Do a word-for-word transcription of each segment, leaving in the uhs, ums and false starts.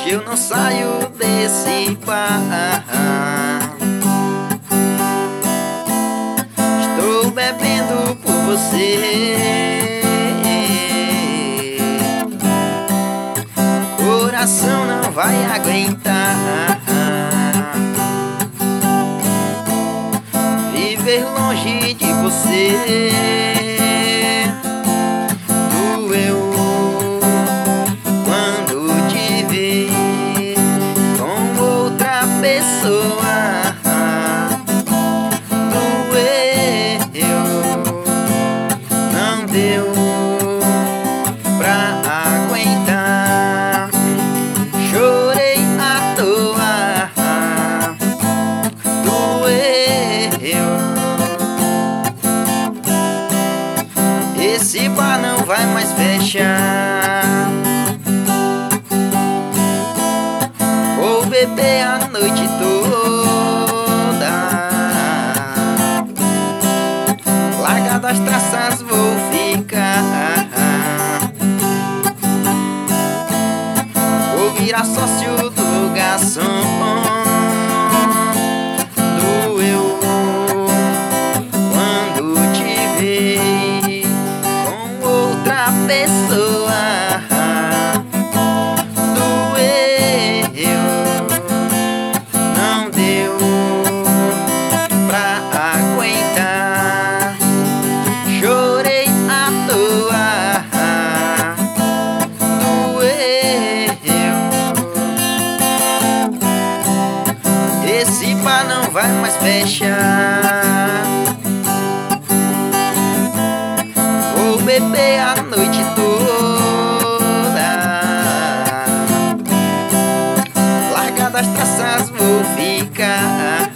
Hoje eu não saio desse bar. Estou bebendo por você. Coração não vai aguentar viver longe de você. Doeu quando te vi com outra pessoa. Doeu, não deu pra aguentar. Chorei à toa. Doeu. Esse bar não vai mais fechar. Vou beber a noite toda. Largado as traças vou ficar. Vou virar sócio do garçom. Doeu quando te vi com outra pessoa. Doeu, não deu pra aguentar. Chorei à toa. Doeu. Esse bar não vai mais fechar. Vou beber a noite toda. Largado as traças vou ficar.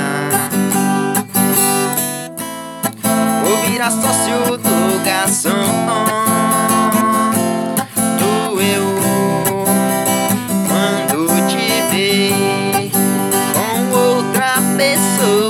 Vou virar sócio do garçom. Doeu quando te vi com outra pessoa.